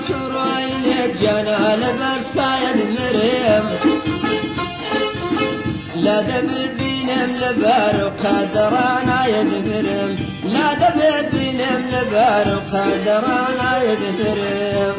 تروينك جنال برسايد مريم لا دبد بينم لبار وقدرانا يدمرم لا دبد بينم لبار وقدرانا يدمرم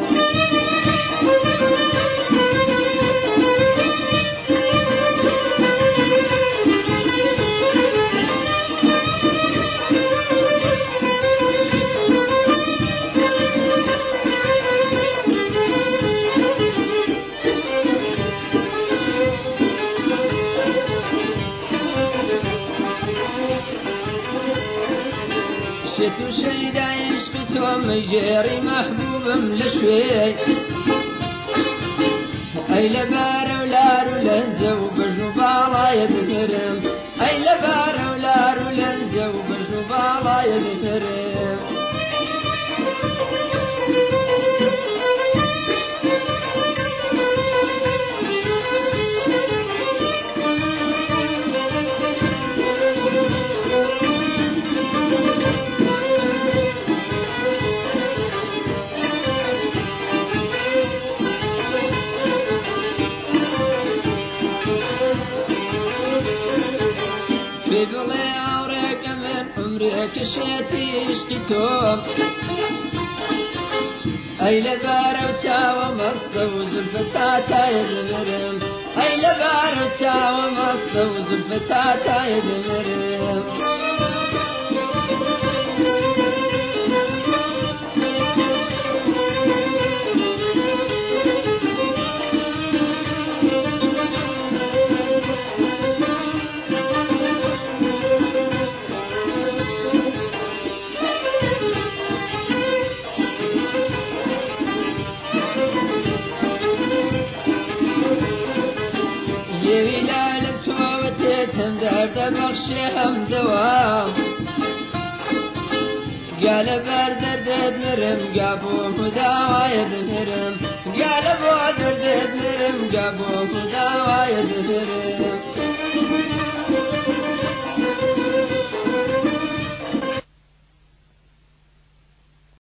شتو شيدا يشقتهم جيري محبوب لشوي اي لبار ولار ولنزو بجنو بالا يدمرم اي لبار ولار ولنزو بجنو بالا يدمرم ببلي عورك من عمرك شيتي اشتكتم اي لبار وتاوى مصدو زلفتاتا يدمرم اي لبار وتاوى مصدو زلفتاتا يدمرم يويلال توتتهم درد بخشهم دوام قال بردرد نرم قابو مداوى يدمرم قال بردرد نرم قابو مداوى يدمرم